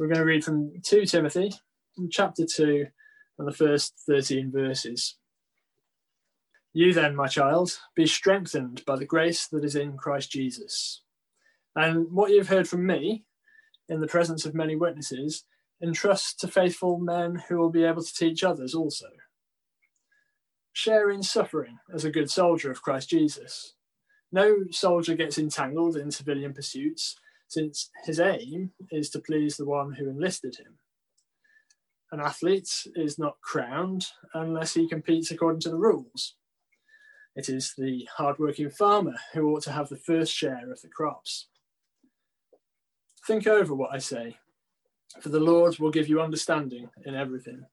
We're going to read from 2 Timothy, chapter 2, and the first 13 verses. You then, my child, be strengthened by the grace that is in Christ Jesus. And what you've heard from me, in the presence of many witnesses, entrust to faithful men who will be able to teach others also. Share in suffering as a good soldier of Christ Jesus. No soldier gets entangled in civilian pursuits, since his aim is to please the one who enlisted him. An athlete is not crowned unless he competes according to the rules. It is the hard-working farmer who ought to have the first share of the crops. Think over what I say, for the Lord will give you understanding in everything.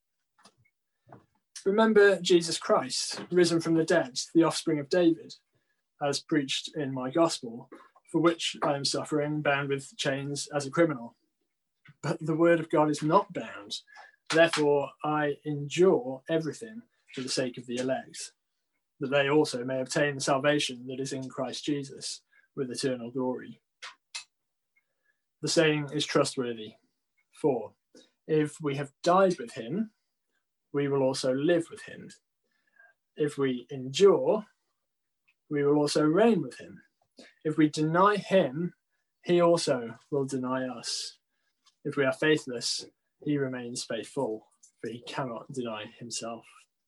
Remember Jesus Christ, risen from the dead, the offspring of David, as preached in my gospel, for which I am suffering, bound with chains as a criminal. But the word of God is not bound. Therefore, I endure everything for the sake of the elect, that they also may obtain the salvation that is in Christ Jesus with eternal glory. The saying is trustworthy. For if we have died with him, we will also live with him. If we endure, we will also reign with him. If we deny him, he also will deny us. If we are faithless, he remains faithful, for he cannot deny himself.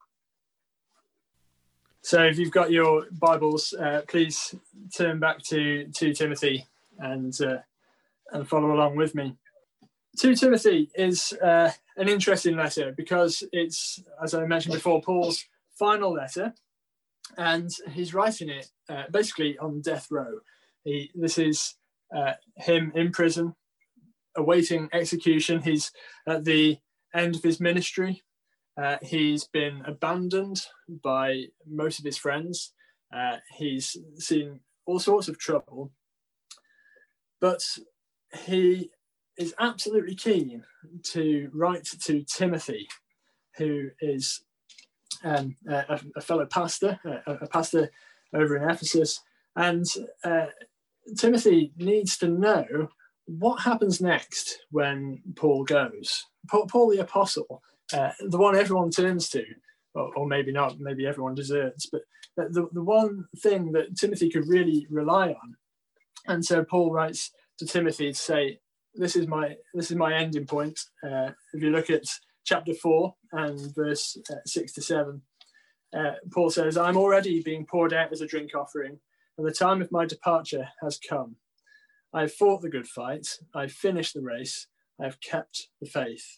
So if you've got your Bibles, please turn back to 2 Timothy and follow along with me. 2 Timothy is an interesting letter because it's, as I mentioned before, Paul's final letter, and he's writing it basically on death row. This is him in prison, awaiting execution. He's at the end of his ministry. He's been abandoned by most of his friends. He's seen all sorts of trouble, but he is absolutely keen to write to Timothy, who is a fellow pastor, a pastor over in Ephesus. And Timothy needs to know what happens next when Paul goes. Paul the Apostle, the one everyone turns to, or maybe not, maybe everyone deserts, but the one thing that Timothy could really rely on. And so Paul writes to Timothy to say, this is my ending point. If you look at chapter 4 and verse 6 to 7, Paul says, I'm already being poured out as a drink offering, and the time of my departure has come. I have fought the good fight, I have finished the race, I have kept the faith.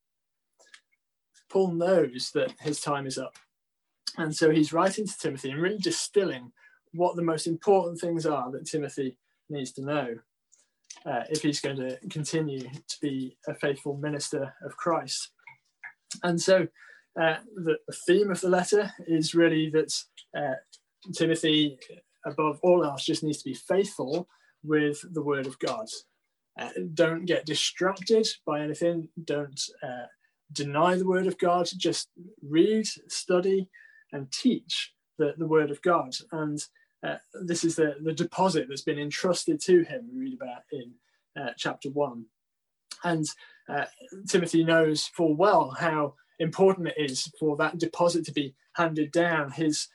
Paul knows that his time is up. And so he's writing to Timothy and really distilling what the most important things are that Timothy needs to know if he's going to continue to be a faithful minister of Christ. And so the theme of the letter is really that Timothy, above all else, just needs to be faithful with the word of God. Don't get distracted by anything. Don't deny the word of God. Just read, study, and teach the word of God. And this is the deposit that's been entrusted to him, we read about in chapter 1. And Timothy knows full well how important it is for that deposit to be handed down. His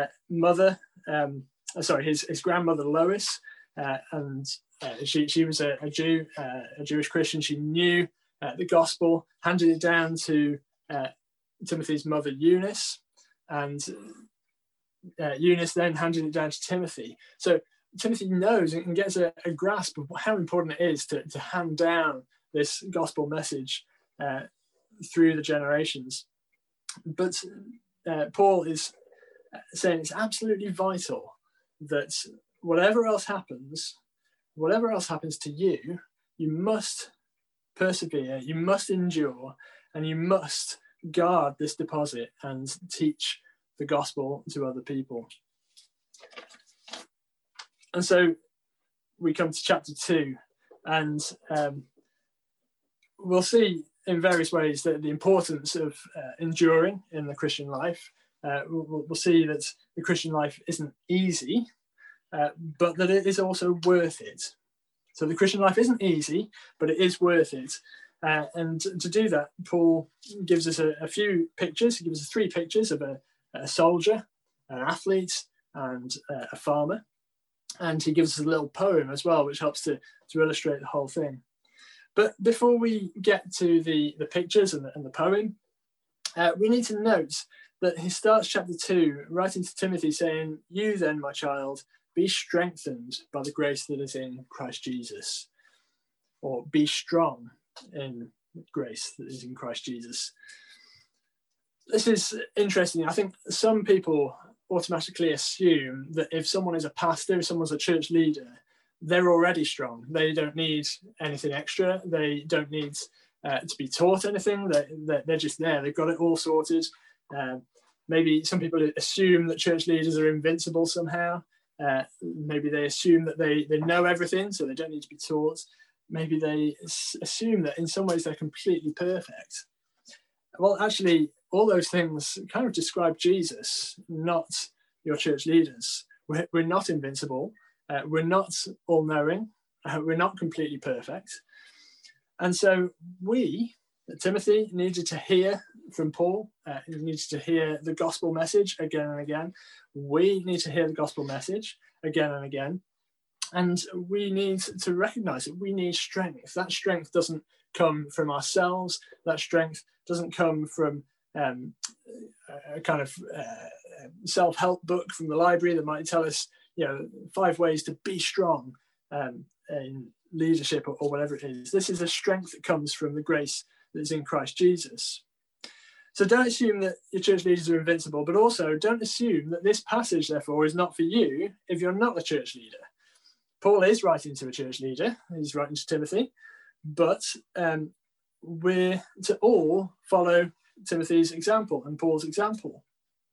his grandmother Lois, and she was a Jew, a Jewish Christian. She knew the gospel, handed it down to Timothy's mother Eunice, and Eunice then handed it down to Timothy. So Timothy knows and gets a grasp of how important it is to hand down this gospel message through the generations. But Paul is saying it's absolutely vital that whatever else happens to you, you must persevere, you must endure, and you must guard this deposit and teach the gospel to other people. And so we come to chapter 2, and we'll see in various ways that the importance of enduring in the Christian life. We'll see that the Christian life isn't easy, but that it is also worth it. So the Christian life isn't easy, but it is worth it. And to do that, Paul gives us a few pictures. He gives us 3 pictures of a soldier, an athlete, and a farmer. And he gives us a little poem as well, which helps to illustrate the whole thing. But before we get to the pictures and the poem, we need to note that he starts chapter 2 writing to Timothy saying, "You then, my child, be strengthened by the grace that is in Christ Jesus," or "be strong in grace that is in Christ Jesus." This is interesting. I think some people automatically assume that if someone is a pastor, if someone's a church leader, they're already strong. They don't need anything extra. They don't need to be taught anything. They're just there. They've got it all sorted. Maybe some people assume that church leaders are invincible somehow. Maybe they assume that they know everything, so they don't need to be taught. Maybe they assume that in some ways they're completely perfect. Well, actually, all those things kind of describe Jesus, not your church leaders. We're not invincible. We're not all-knowing. We're not completely perfect. And so Timothy, needed to hear from Paul. He needed to hear the gospel message again and again. We need to hear the gospel message again and again. And we need to recognize that we need strength. That strength doesn't come from ourselves. That strength doesn't come from a kind of self-help book from the library that might tell us, 5 ways to be strong in leadership or whatever it is. This is a strength that comes from the grace that is in Christ Jesus. So don't assume that your church leaders are invincible, but also don't assume that this passage, therefore, is not for you if you're not a church leader. Paul is writing to a church leader. He's writing to Timothy, but we're to all follow Timothy's example and Paul's example.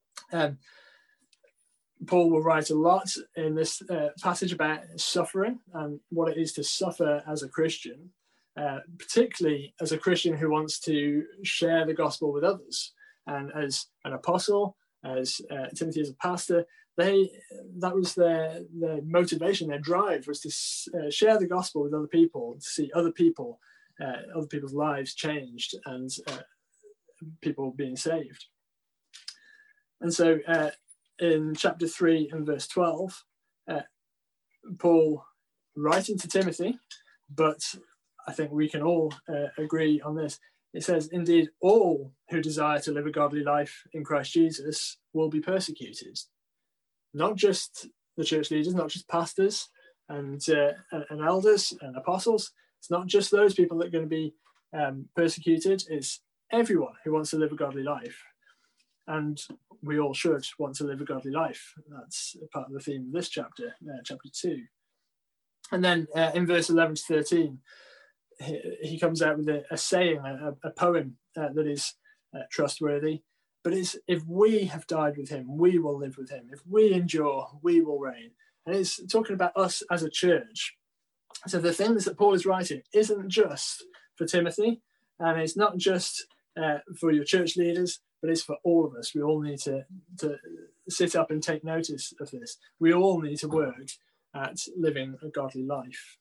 Paul will write a lot in this passage about suffering and what it is to suffer as a Christian, particularly as a Christian who wants to share the gospel with others. And as an apostle, as Timothy as a pastor, that was their motivation, their drive was to share the gospel with other people, to see other people's lives changed and people being saved. And so in chapter 3 and verse 12, Paul writing to Timothy, but I think we can all agree on this. It says, "Indeed, all who desire to live a godly life in Christ Jesus will be persecuted." Not just the church leaders, not just pastors and elders and apostles. It's not just those people that are going to be persecuted. It's everyone who wants to live a godly life. And we all should want to live a godly life. That's part of the theme of this chapter, chapter 2. And then in verse 11 to 13, he comes out with a saying, a poem that is trustworthy. But it's, if we have died with him, we will live with him. If we endure, we will reign. And it's talking about us as a church. So the things that Paul is writing isn't just for Timothy, and it's not just for your church leaders, but it's for all of us. We all need to sit up and take notice of this. We all need to work at living a godly life.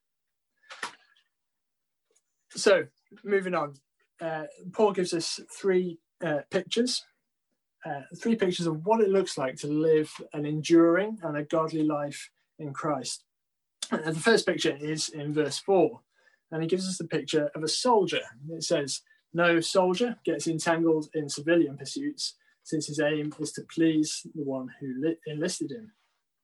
So, moving on, Paul gives us 3 pictures. 3 pictures of what it looks like to live an enduring and a godly life in Christ. And the first picture is in verse 4, and he gives us the picture of a soldier. It says, "No soldier gets entangled in civilian pursuits, since his aim is to please the one who enlisted him."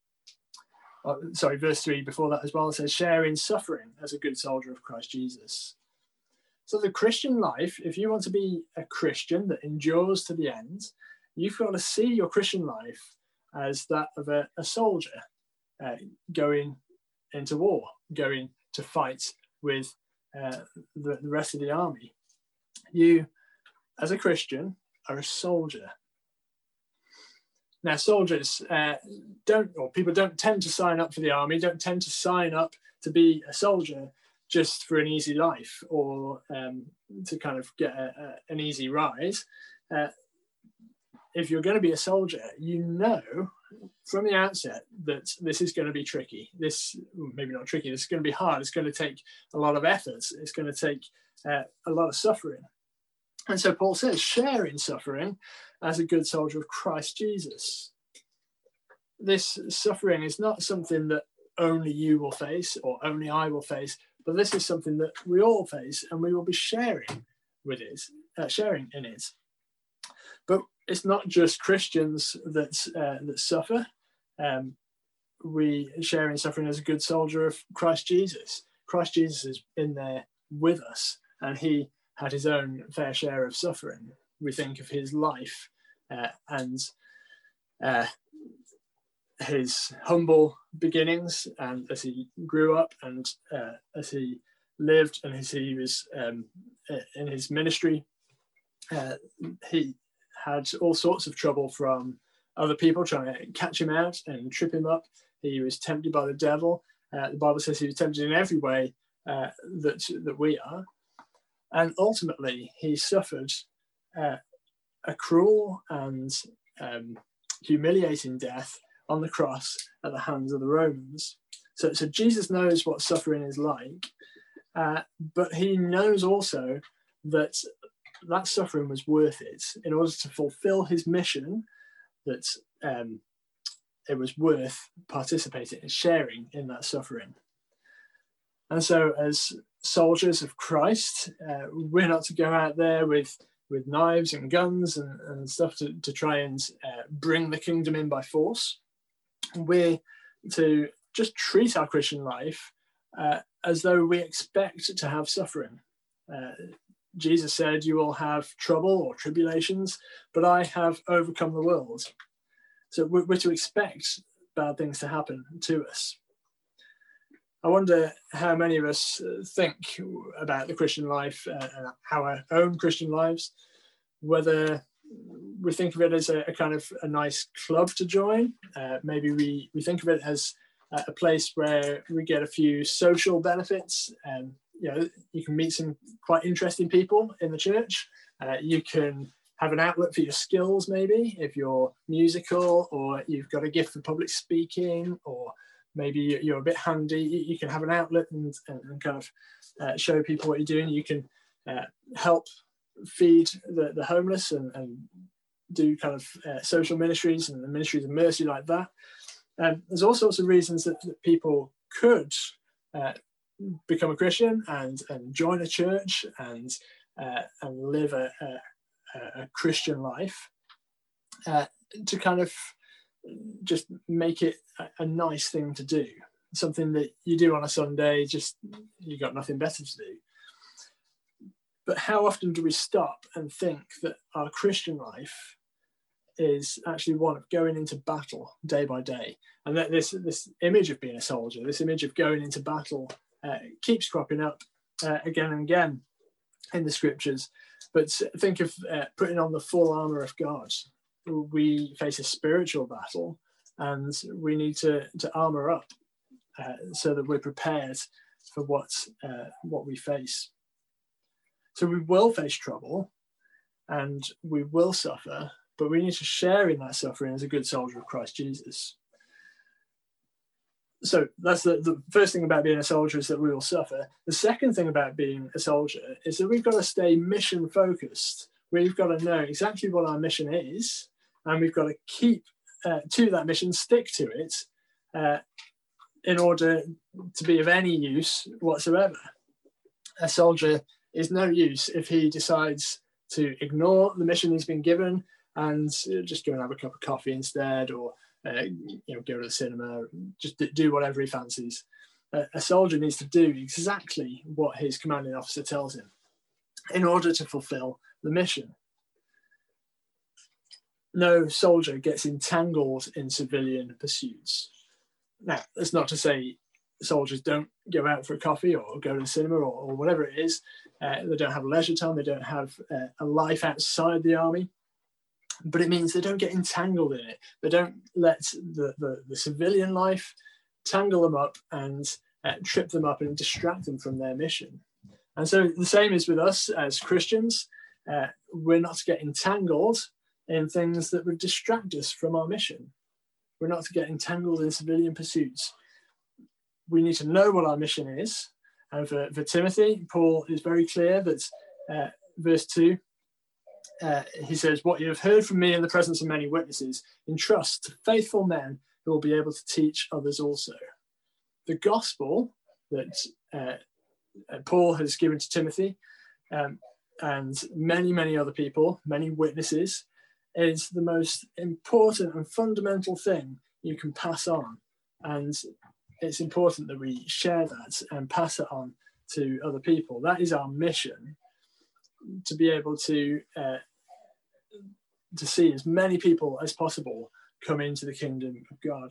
Verse 3 before that as well, it says, "Share in suffering as a good soldier of Christ Jesus." So the Christian life, if you want to be a Christian that endures to the end, you've got to see your Christian life as that of a soldier going into war, going to fight with the rest of the army. You, as a Christian, are a soldier. Now, soldiers people don't tend to sign up for the army, don't tend to sign up to be a soldier just for an easy life or to kind of get an easy rise. if you're going to be a soldier, you know from the outset that this is going to be tricky. This, maybe not tricky, this is going to be hard. It's going to take a lot of effort. It's going to take a lot of suffering. And so Paul says, share in suffering as a good soldier of Christ Jesus. This suffering is not something that only you will face or only I will face, but this is something that we all face, and we will be sharing with it, sharing in it. But it's not just Christians that suffer. We share in suffering as a good soldier of Christ Jesus. Christ Jesus is in there with us, and he had his own fair share of suffering. We think of his life and his humble beginnings, and as he grew up, and as he lived, and as he was in his ministry, he had all sorts of trouble from other people trying to catch him out and trip him up. He was tempted by the devil. The Bible says he was tempted in every way that we are. And ultimately, he suffered a cruel and humiliating death on the cross at the hands of the Romans. So Jesus knows what suffering is like, but he knows also that that suffering was worth it in order to fulfill his mission, that it was worth participating and sharing in that suffering. And so as soldiers of Christ, we're not to go out there with knives and guns and stuff to try and bring the kingdom in by force. We're to just treat our Christian life as though we expect to have suffering. Jesus said, you will have trouble or tribulations, but I have overcome the world. So we're to expect bad things to happen to us. I wonder how many of us think about the Christian life, our own Christian lives, whether we think of it as a kind of a nice club to join. Maybe we think of it as a place where we get a few social benefits. You can meet some quite interesting people in the church. You can have an outlet for your skills, maybe, if you're musical, or you've got a gift for public speaking, or maybe you're a bit handy. You can have an outlet and kind of show people what you're doing. You can help feed the homeless and do kind of social ministries and the ministries of mercy like that. There's all sorts of reasons that people could become a Christian and join a church and live a Christian life, to kind of just make it a nice thing to do, something that you do on a Sunday, just you got nothing better to do. But how often do we stop and think that our Christian life is actually one of going into battle day by day, and that this image of being a soldier, this image of going into battle, keeps cropping up again and again in the scriptures. But think of putting on the full armor of God. We face a spiritual battle, and we need to armor up so that we're prepared for what we face. So we will face trouble and we will suffer, but we need to share in that suffering as a good soldier of Christ Jesus. So that's the first thing about being a soldier, is that we will suffer. The second thing about being a soldier is that we've got to stay mission focused. We've got to know exactly what our mission is, and we've got to keep to that mission, stick to it, in order to be of any use whatsoever. A soldier is no use if he decides to ignore the mission he's been given and just go and have a cup of coffee instead, or go to the cinema, just do whatever he fancies. A soldier needs to do exactly what his commanding officer tells him in order to fulfill the mission. No soldier gets entangled in civilian pursuits. Now, that's not to say soldiers don't go out for a coffee or go to the cinema or whatever it is. They don't have leisure time. They don't have a life outside the army. But it means they don't get entangled in it. They don't let the civilian life tangle them up and trip them up and distract them from their mission. And so the same is with us as Christians. We're not to get entangled in things that would distract us from our mission. We're not to get entangled in civilian pursuits. We need to know what our mission is. And for Timothy, Paul is very clear that verse 2, he says, what you have heard from me in the presence of many witnesses, entrust to faithful men who will be able to teach others also. The gospel that Paul has given to Timothy and many other people, many witnesses, is the most important and fundamental thing you can pass on. And it's important that we share that and pass it on to other people. That is our mission, to be able to see as many people as possible come into the kingdom of God.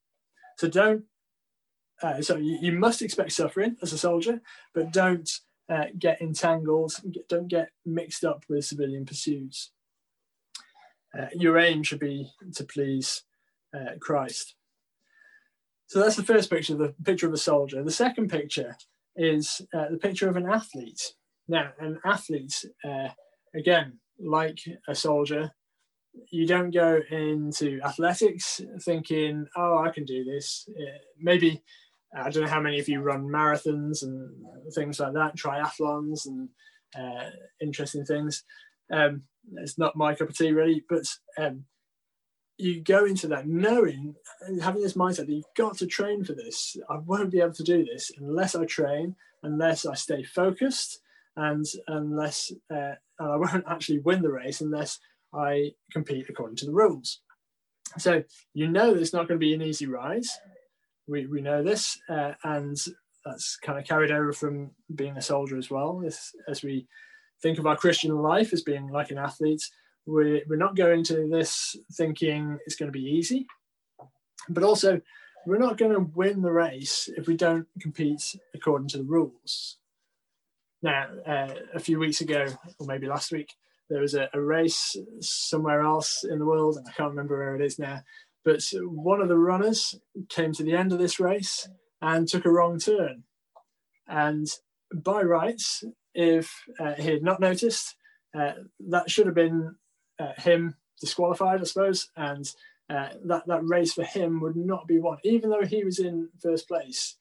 So you must expect suffering as a soldier, but don't get entangled, don't get mixed up with civilian pursuits. Your aim should be to please Christ. So that's the first picture, the picture of a soldier. The second picture is the picture of an athlete. Now, an athlete, again, like a soldier, you don't go into athletics thinking, oh, I can do this. Maybe, I don't know how many of you run marathons and things like that, triathlons and interesting things. It's not my cup of tea really, but you go into that knowing, having this mindset that you've got to train for this. I won't be able to do this unless I train, unless I stay focused, and unless and I won't actually win the race unless I compete according to the rules. So you know that it's not going to be an easy ride. We know this, and that's kind of carried over from being a soldier as well. As we think of our Christian life as being like an athlete, we're not going to this thinking it's going to be easy, but also we're not going to win the race if we don't compete according to the rules. Now, a few weeks ago, or maybe last week, there was a race somewhere else in the world, and I can't remember where it is now, but one of the runners came to the end of this race and took a wrong turn. And by rights, if he had not noticed, that should have been him disqualified, I suppose, and that race for him would not be won, even though he was in first place.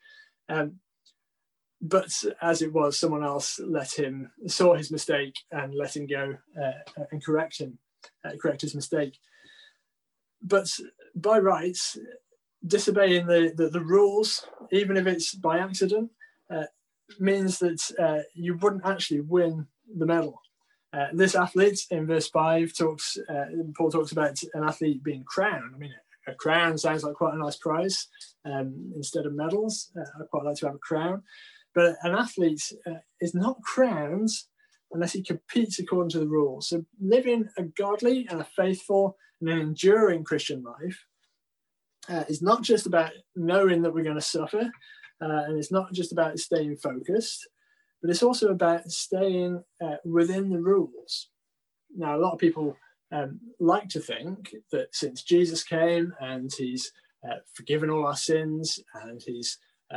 But as it was, someone else saw his mistake and let him go and correct his mistake. But by rights, disobeying the rules, even if it's by accident, means that you wouldn't actually win the medal. This athlete in verse 5 Paul talks about an athlete being crowned. I mean, a crown sounds like quite a nice prize instead of medals. I'd quite like to have a crown. But an athlete is not crowned unless he competes according to the rules. So living a godly and a faithful and an enduring Christian life is not just about knowing that we're going to suffer, and it's not just about staying focused, but it's also about staying within the rules. Now, a lot of people like to think that since Jesus came and he's forgiven all our sins and he's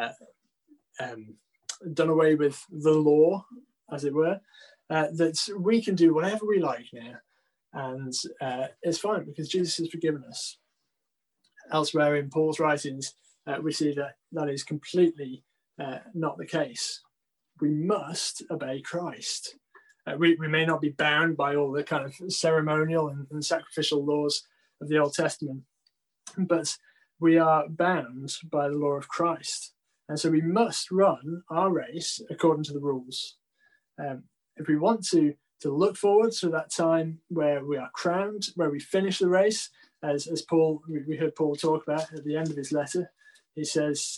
done away with the law, as it were, that we can do whatever we like now, and it's fine because Jesus has forgiven us. Elsewhere in Paul's writings, we see that is completely not the case. We must obey Christ. We may not be bound by all the kind of ceremonial and sacrificial laws of the Old Testament, but we are bound by the law of Christ. And so we must run our race according to the rules. If we want to look forward to that time where we are crowned, where we finish the race, as Paul, we heard Paul talk about at the end of his letter, he says,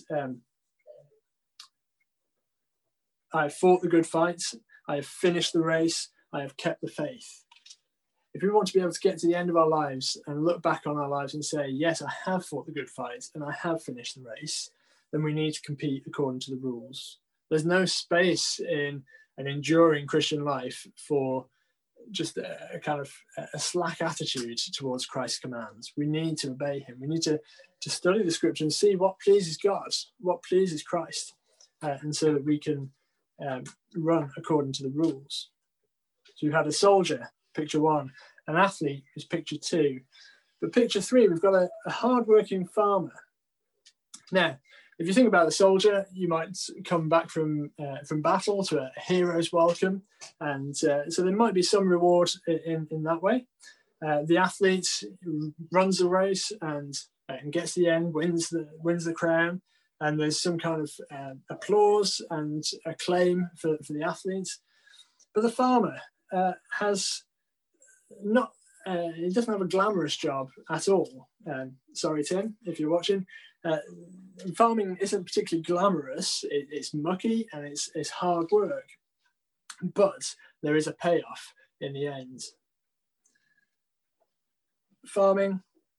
I have fought the good fight, I have finished the race, I have kept the faith. If we want to be able to get to the end of our lives and look back on our lives and say, yes, I have fought the good fight and I have finished the race, then we need to compete according to the rules. There's no space in an enduring Christian life for just a kind of a slack attitude towards Christ's commands. We need to obey him. We need to study the scripture and see what pleases God, what pleases Christ, and so that we can run according to the rules. So you had a soldier, picture one, An athlete is picture 2. But picture 3, we've got a hard-working farmer. Now, if you think about the soldier, you might come back from battle to a hero's welcome, and so there might be some reward in that way. The athlete runs the race and gets the end, wins the crown, and there's some kind of applause and acclaim for the athlete. But the farmer has not. He doesn't have a glamorous job at all. Sorry, Tim, if you're watching. Farming isn't particularly glamorous. It's mucky and it's hard work, but there is a payoff in the end. Farming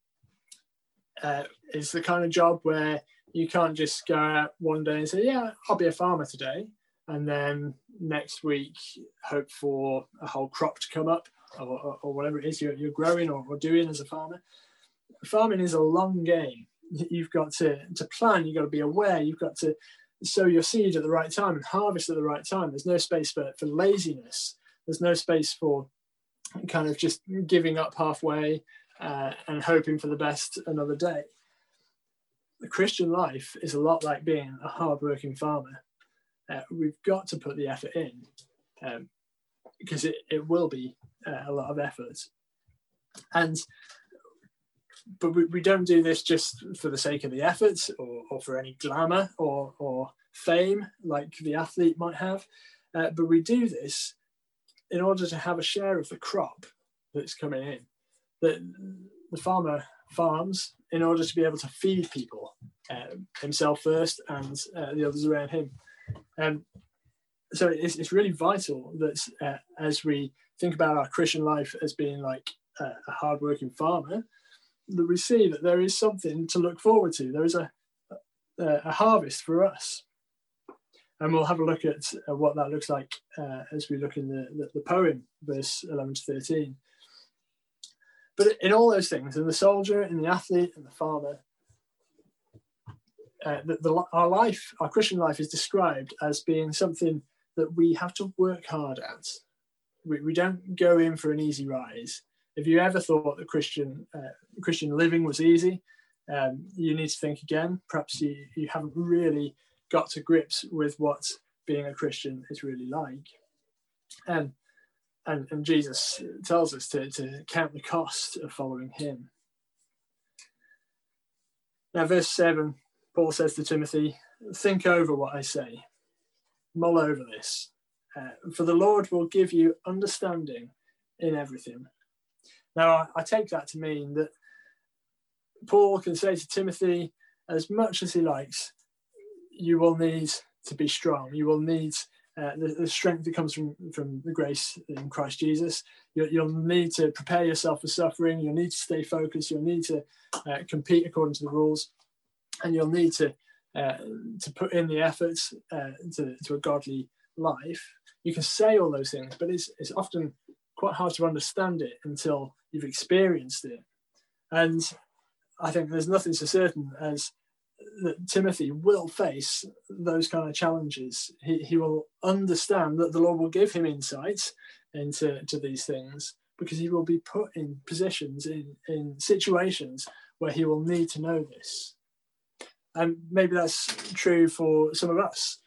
is the kind of job where you can't just go out one day and say, yeah, I'll be a farmer today, and then next week hope for a whole crop to come up, or whatever it is you're growing or doing as a farmer. Farming is a long game. You've got to plan, you've got to be aware, you've got to sow your seed at the right time and harvest at the right time. There's no space for laziness. There's no space for kind of just giving up halfway and hoping for the best another day. The Christian life is a lot like being a hard-working farmer. We've got to put the effort in because it will be a lot of effort. But we don't do this just for the sake of the effort or for any glamour or fame like the athlete might have. But we do this in order to have a share of the crop that's coming in. The farmer farms in order to be able to feed people, himself first and the others around him. So it's really vital that as we think about our Christian life as being like a hard-working farmer, that we see that there is something to look forward to. There is a harvest for us. And we'll have a look at what that looks like as we look in the poem, verse 11 to 13. But in all those things, in the soldier, in the athlete, and the farmer, our Christian life is described as being something that we have to work hard at. We don't go in for an easy rise. If you ever thought that Christian living was easy, you need to think again. Perhaps you haven't really got to grips with what being a Christian is really like. And Jesus tells us to count the cost of following him. Now, verse 7, Paul says to Timothy, think over what I say. Mull over this. For the Lord will give you understanding in everything. Now, I take that to mean that Paul can say to Timothy, as much as he likes, you will need to be strong. You will need the strength that comes from the grace in Christ Jesus. You'll need to prepare yourself for suffering. You'll need to stay focused. You'll need to compete according to the rules. And you'll need to put in the efforts to a godly life. You can say all those things, but it's often quite hard to understand it until you've experienced it. And I think there's nothing so certain as that Timothy will face those kind of challenges. He will understand that the Lord will give him insights into these things, because he will be put in positions, in situations where he will need to know this. And maybe that's true for some of us.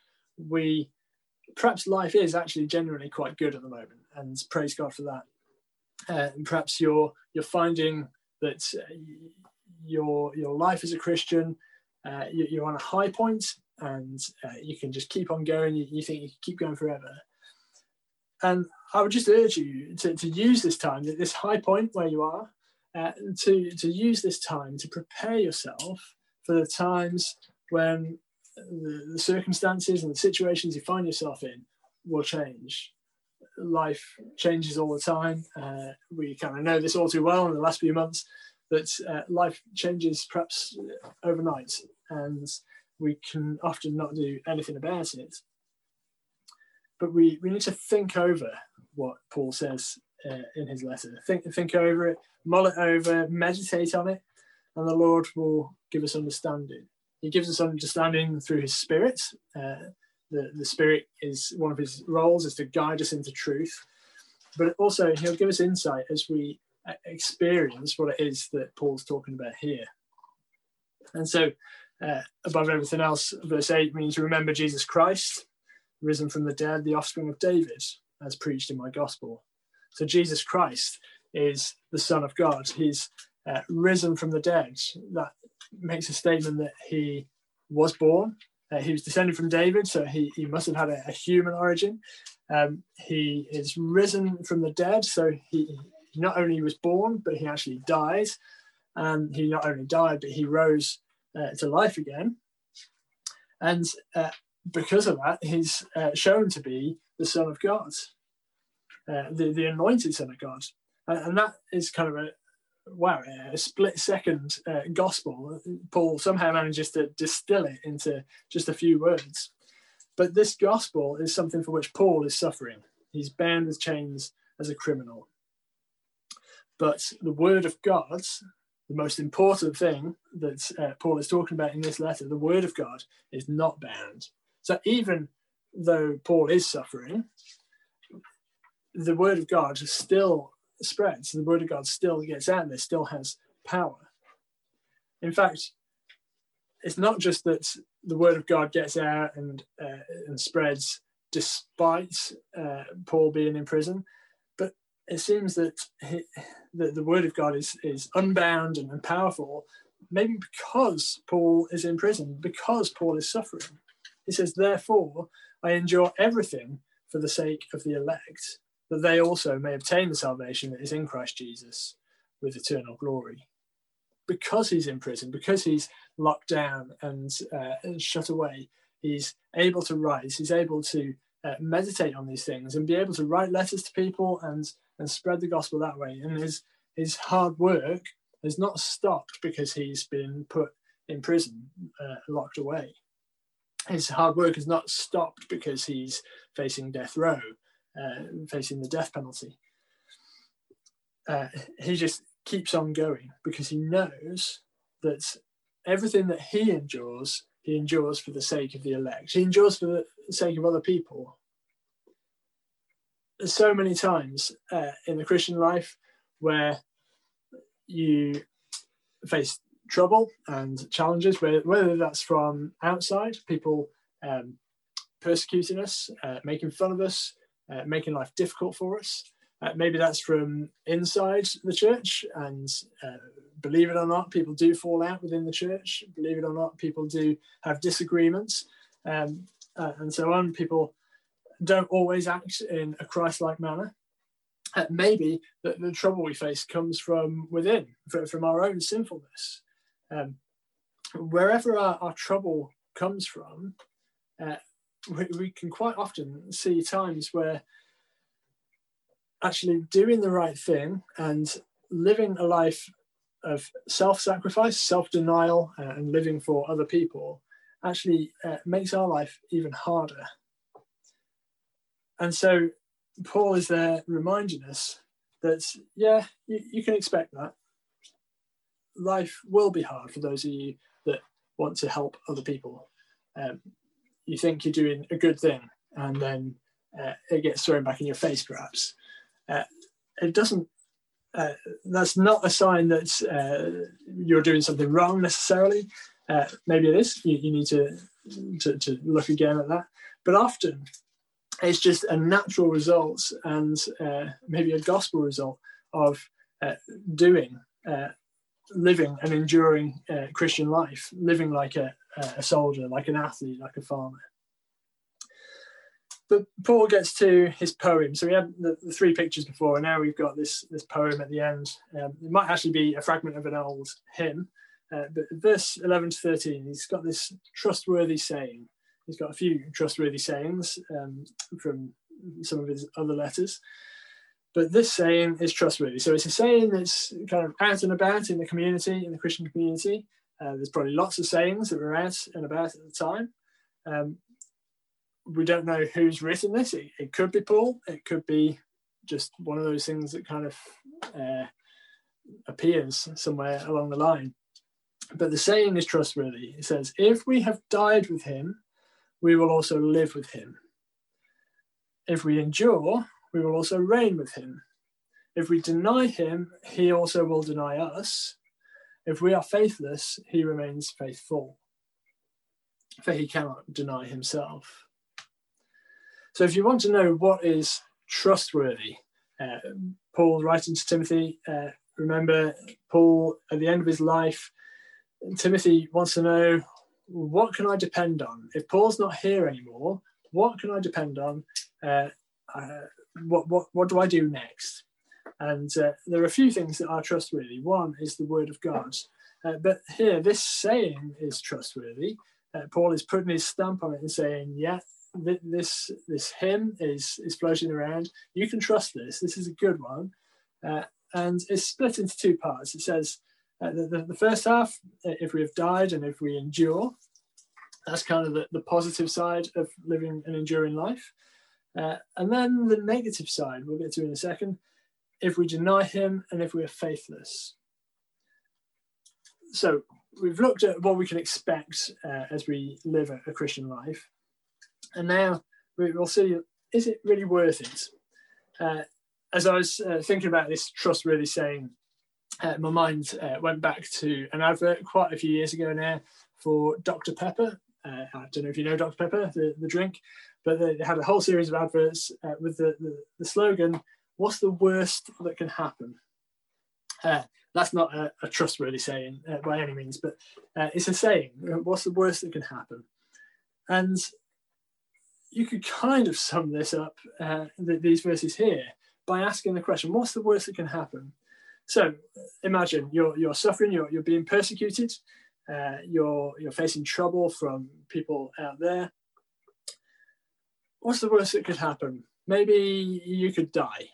Perhaps life is actually generally quite good at the moment, and praise God for that. And perhaps you're finding that your life as a Christian, you're on a high point, and you can just keep on going. You think you can keep going forever. And I would just urge you to use this time, this high point where you are, to use this time to prepare yourself for the times when the circumstances and the situations you find yourself in will change. Life changes all the time. We kind of know this all too well in the last few months, that life changes perhaps overnight, and we can often not do anything about it. But we need to think over what Paul says in his letter. Think over it, mull it over, meditate on it, and the Lord will give us understanding. He gives us understanding through his Spirit. The Spirit is one of his roles, is to guide us into truth. But also he'll give us insight as we experience what it is that Paul's talking about here. And so, above everything else, verse 8 means, remember Jesus Christ, risen from the dead, the offspring of David, as preached in my gospel. So Jesus Christ is the Son of God. He's risen from the dead. That makes a statement that he was born. He was descended from David, so he must have had a human origin. He is risen from the dead, so he not only was born, but he actually died. And he not only died, but he rose to life again. And because of that, he's shown to be the Son of God, the anointed Son of God. And that is kind of a split-second gospel. Paul somehow manages to distill it into just a few words. But this gospel is something for which Paul is suffering. He's bound with chains as a criminal. But the word of God, the most important thing that Paul is talking about in this letter, the word of God is not bound. So even though Paul is suffering, the word of God still spreads. The word of God still gets out there, still has power. In fact, it's not just that the word of God gets out and spreads despite Paul being in prison, but it seems that the word of God is unbound and powerful, maybe because Paul is in prison, because Paul is suffering. He says, therefore, I endure everything for the sake of the elect, that they also may obtain the salvation that is in Christ Jesus with eternal glory. Because he's in prison, because he's locked down and shut away, he's able to write, he's able to meditate on these things and be able to write letters to people and spread the gospel that way. And his hard work has not stopped because he's been put in prison, locked away. His hard work has not stopped because he's facing death row, facing the death penalty. He just keeps on going because he knows that everything that he endures for the sake of the elect. He endures for the sake of other people. There's so many times in the Christian life where you face trouble and challenges, whether that's from outside, people persecuting us, making fun of us, making life difficult for us. Maybe that's from inside the church, and believe it or not, people do fall out within the church. Believe it or not, people do have disagreements, and so on. People don't always act in a Christ-like manner. Maybe the trouble we face comes from within, from our own sinfulness. Wherever our trouble comes from, we can quite often see times where actually doing the right thing and living a life of self-sacrifice, self-denial, and living for other people actually makes our life even harder. And so Paul is there reminding us that, yeah, you can expect that. Life will be hard for those of you that want to help other people. You think you're doing a good thing, and then it gets thrown back in your face, perhaps. It doesn't. That's not a sign that you're doing something wrong necessarily. Maybe it is. You need to look again at that. But often, it's just a natural result and maybe a gospel result of living an enduring Christian life, living like a soldier, like an athlete, like a farmer. But Paul gets to his poem. So we had the three pictures before, and now we've got this poem at the end. It might actually be a fragment of an old hymn, but verse 11 to 13, he's got this trustworthy saying. He's got a few trustworthy sayings from some of his other letters, but this saying is trustworthy. So it's a saying that's kind of out and about in the community, in the Christian community. There's probably lots of sayings that were out and about at the time. We don't know who's written this. It could be Paul. It could be just one of those things that kind of appears somewhere along the line. But the saying is trustworthy. It says, if we have died with him, we will also live with him. If we endure, we will also reign with him. If we deny him, he also will deny us. If we are faithless, he remains faithful, for he cannot deny himself. So if you want to know what is trustworthy, Paul writing to Timothy, remember Paul at the end of his life, Timothy wants to know, what can I depend on? If Paul's not here anymore, what can I depend on? What do I do next? And there are a few things that are trustworthy. One is the word of God. But here, this saying is trustworthy. Paul is putting his stamp on it and saying, yeah, this hymn is floating around. You can trust this. This is a good one. And it's split into two parts. It says the first half, if we have died and if we endure, that's kind of the positive side of living an enduring life. And then the negative side, we'll get to in a second, if we deny him and if we are faithless. So we've looked at what we can expect as we live a Christian life. And now we'll see, is it really worth it? As I was thinking about this trustworthy saying, my mind went back to an advert quite a few years ago now for Dr. Pepper. I don't know if you know Dr. Pepper, the drink, but they had a whole series of adverts with the slogan, what's the worst that can happen? That's not a trustworthy saying by any means, but it's a saying, what's the worst that can happen? And you could kind of sum this up, these verses here, by asking the question, what's the worst that can happen? So imagine you're suffering, you're being persecuted, you're facing trouble from people out there. What's the worst that could happen? Maybe you could die.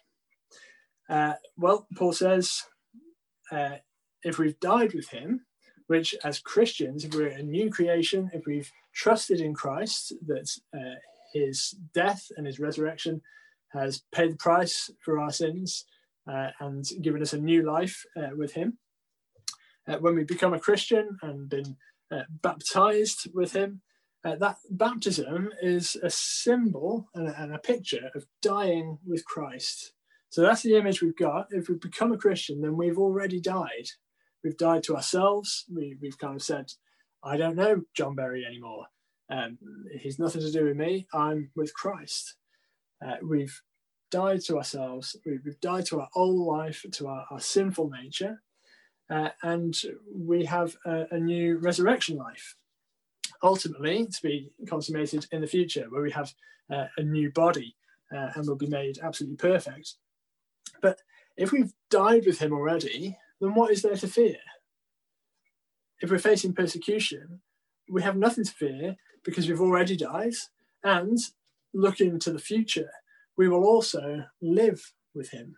Well, Paul says, if we've died with him, which as Christians, if we're a new creation, if we've trusted in Christ, that his death and his resurrection has paid the price for our sins and given us a new life with him. When we become a Christian and been baptized with him, that baptism is a symbol and a picture of dying with Christ. So that's the image we've got. If we become a Christian, then we've already died. We've died to ourselves. We've kind of said, I don't know John Berry anymore. He's nothing to do with me. I'm with Christ. We've died to ourselves. We've died to our old life, to our sinful nature. And we have a new resurrection life, ultimately to be consummated in the future, where we have a new body and will be made absolutely perfect. But if we've died with him already, then what is there to fear? If we're facing persecution, we have nothing to fear because we've already died, and looking to the future, we will also live with him.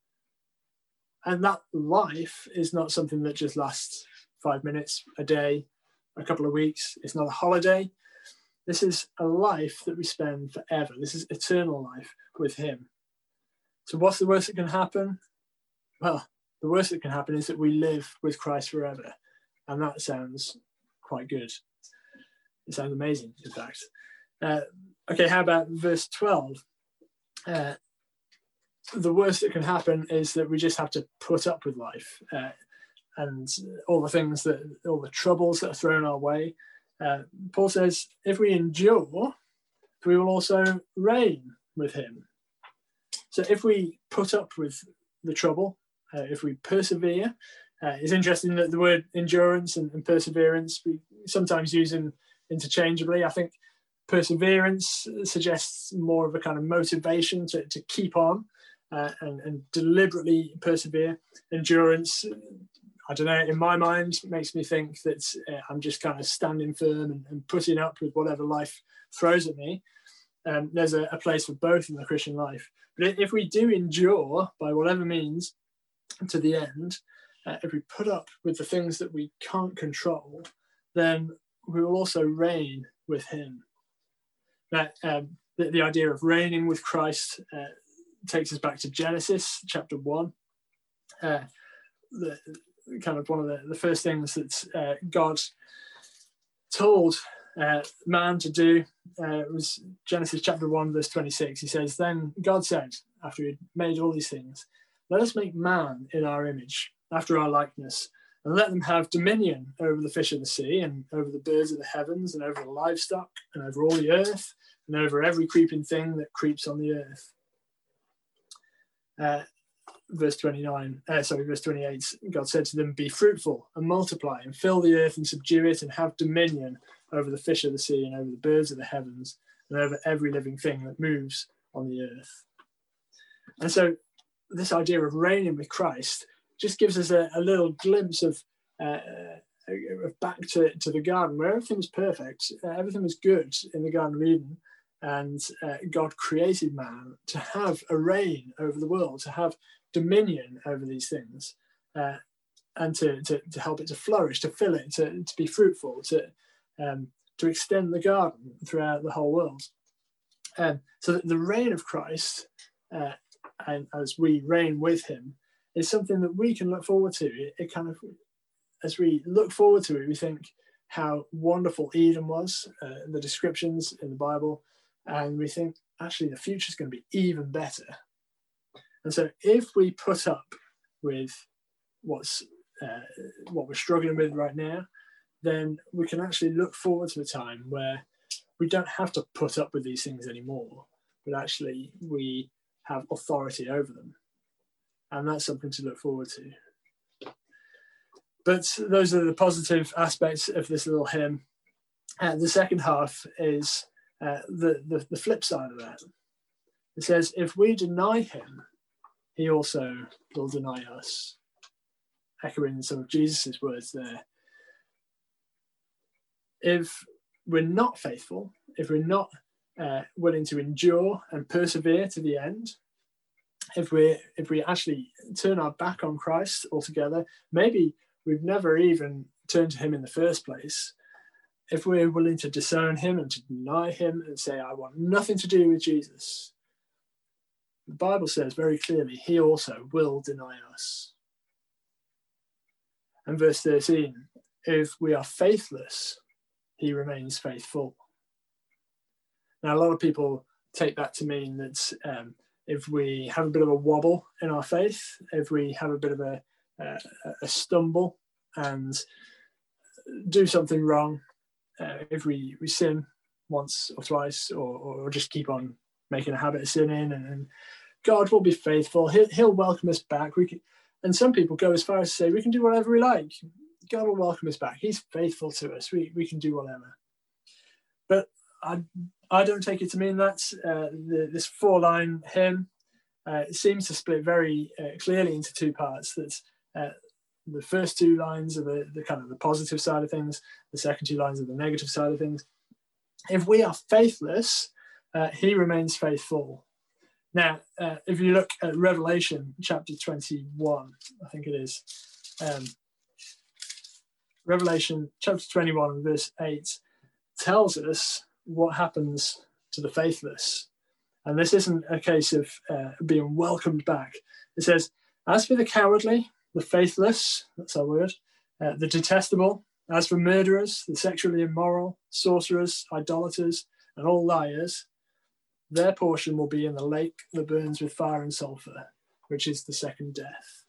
And that life is not something that just lasts 5 minutes, a day, a couple of weeks. It's not a holiday. This is a life that we spend forever. This is eternal life with him. So what's the worst that can happen? Well, the worst that can happen is that we live with Christ forever. And that sounds quite good. It sounds amazing, in fact. Okay, how about verse 12? The worst that can happen is that we just have to put up with life and all the troubles that are thrown our way. Paul says, if we endure, we will also reign with him. So if we put up with the trouble, if we persevere, it's interesting that the word endurance and perseverance, we sometimes use them interchangeably. I think perseverance suggests more of a kind of motivation to keep on and deliberately persevere. Endurance, I don't know, in my mind, makes me think that I'm just kind of standing firm and putting up with whatever life throws at me. There's a place for both in the Christian life. But if we do endure by whatever means to the end, if we put up with the things that we can't control, then we will also reign with him. Now, the idea of reigning with Christ takes us back to Genesis chapter 1. Kind of one of the first things that God told man to do was Genesis chapter 1 verse 26. He says, then God said, after he had made all these things, let us make man in our image, after our likeness, and let them have dominion over the fish of the sea, and over the birds of the heavens, and over the livestock, and over all the earth, and over every creeping thing that creeps on the earth. Verse 28, God said to them, be fruitful and multiply and fill the earth and subdue it and have dominion over the fish of the sea and over the birds of the heavens and over every living thing that moves on the earth. And so this idea of reigning with Christ just gives us a little glimpse of back to the garden where everything was perfect, everything was good in the Garden of Eden, and God created man to have a reign over the world, to have dominion over these things, and to help it to flourish, to fill it, to be fruitful, to extend the garden throughout the whole world. So that the reign of Christ, and as we reign with him, is something that we can look forward to. It kind of, as we look forward to it, we think how wonderful Eden was, the descriptions in the Bible, and we think actually the future is going to be even better. And so if we put up with what we're struggling with right now, then we can actually look forward to a time where we don't have to put up with these things anymore, but actually we have authority over them. And that's something to look forward to. But those are the positive aspects of this little hymn. The second half is the flip side of that. It says, if we deny him, he also will deny us. Echoing some of Jesus' words there. If we're not faithful, if we're not willing to endure and persevere to the end, if we actually turn our back on Christ altogether, maybe we've never even turned to him in the first place. If we're willing to disown him and to deny him and say, I want nothing to do with Jesus, the Bible says very clearly, he also will deny us. And verse 13, if we are faithless, he remains faithful. Now, a lot of people take that to mean that if we have a bit of a wobble in our faith, if we have a bit of a stumble and do something wrong, if we sin once or twice, or just keep on making a habit of sinning, and God will be faithful. He'll welcome us back. And some people go as far as to say we can do whatever we like. God will welcome us back. He's faithful to us. We can do whatever. But I don't take it to mean that. This 4-line hymn seems to split very clearly into two parts. That the first 2 lines are the kind of the positive side of things. The second 2 lines are the negative side of things. If we are faithless, he remains faithful. Now, if you look at Revelation chapter 21, I think it is, Revelation chapter 21 verse 8 tells us what happens to the faithless. And this isn't a case of being welcomed back. It says, as for the cowardly, the faithless, that's our word, the detestable, as for murderers, the sexually immoral, sorcerers, idolaters, and all liars, their portion will be in the lake that burns with fire and sulfur, which is the second death.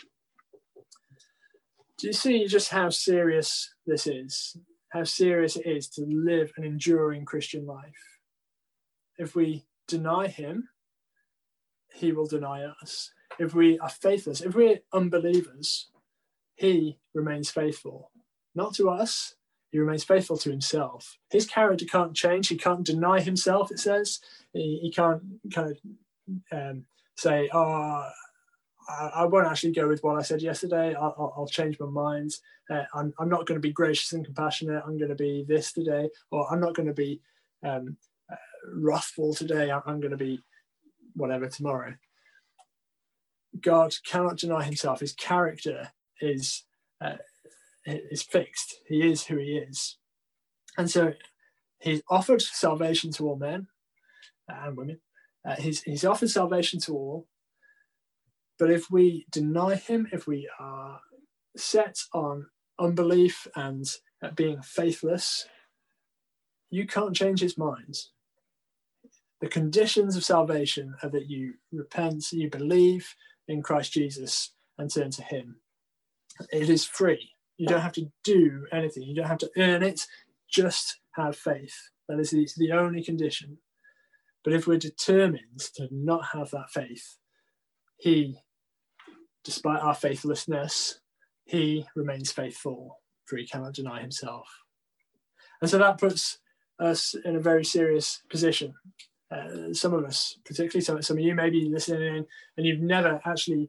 Do you see just how serious this is? How serious it is to live an enduring Christian life? If we deny him, he will deny us. If we are faithless, if we're unbelievers, he remains faithful. Not to us, he remains faithful to himself. His character can't change. He can't deny himself, it says. He can't kind of say, oh, I won't actually go with what I said yesterday. I'll change my mind. I'm not going to be gracious and compassionate. I'm going to be this today. Or I'm not going to be wrathful today. I'm going to be whatever tomorrow. God cannot deny himself. His character is fixed. He is who he is. And so he's offered salvation to all men and women. He's offered salvation to all. But if we deny him, if we are set on unbelief and being faithless, you can't change his mind. The conditions of salvation are that you repent, you believe in Christ Jesus and turn to him. It is free. You don't have to do anything. You don't have to earn it. Just have faith. That is the only condition. But if we're determined to not have that faith, he, despite our faithlessness, he remains faithful, for he cannot deny himself. And so that puts us in a very serious position. Some of us, particularly some of you may be listening in and you've never actually,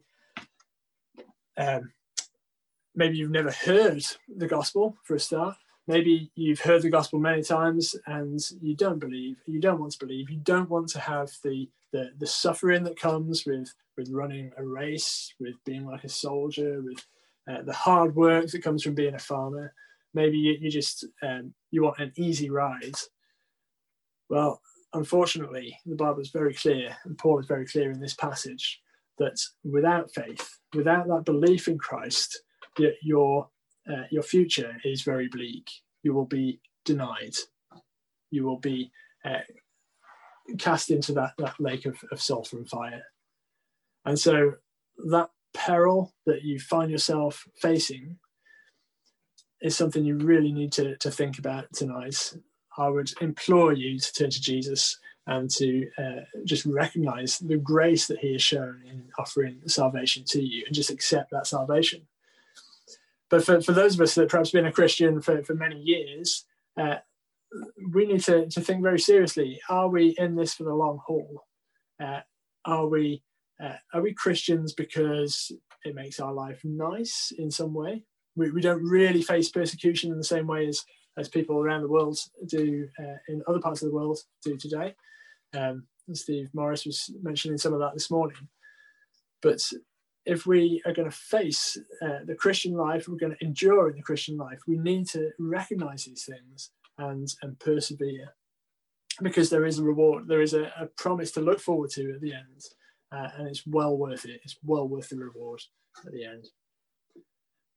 maybe you've never heard the gospel for a start. Maybe you've heard the gospel many times and you don't believe, you don't want to believe, you don't want to have the suffering that comes with running a race, with being like a soldier, with the hard work that comes from being a farmer. Maybe you just, you want an easy ride. Well, unfortunately, the Bible is very clear, and Paul is very clear in this passage, that without faith, without that belief in Christ, your future is very bleak. You will be denied. You will be cast into that lake of sulfur and fire. And so that peril that you find yourself facing is something you really need to think about tonight. I would implore you to turn to Jesus and to just recognize the grace that he has shown in offering salvation to you, and just accept that salvation. But for those of us that perhaps been a Christian for many years, we need to think very seriously. Are we in this for the long haul? Are we Christians because it makes our life nice in some way? We don't really face persecution in the same way as people around the world do, in other parts of the world do today. Steve Morris was mentioning some of that this morning. But if we are going to face the Christian life, we're going to endure in the Christian life, we need to recognize these things and persevere, because there is a reward, there is a promise to look forward to at the end, and it's well worth it. It's well worth the reward at the end.